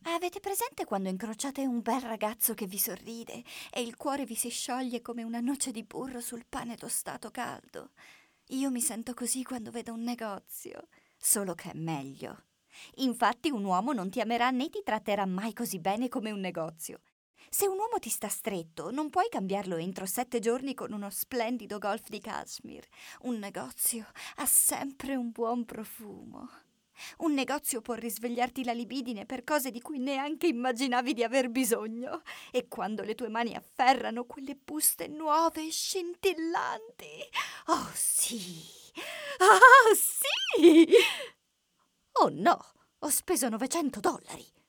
Avete presente quando incrociate un bel ragazzo che vi sorride e il cuore vi si scioglie come una noce di burro sul pane tostato caldo? Io mi sento così quando vedo un negozio, solo che è meglio. Infatti un uomo non ti amerà né ti tratterà mai così bene come un negozio. Se un uomo ti sta stretto, non puoi cambiarlo entro 7 giorni con uno splendido golf di Kashmir. Un negozio ha sempre un buon profumo. Un negozio può risvegliarti la libidine per cose di cui neanche immaginavi di aver bisogno. E quando le tue mani afferrano quelle buste nuove e scintillanti. Oh sì! Oh sì! Oh no! Ho speso $900.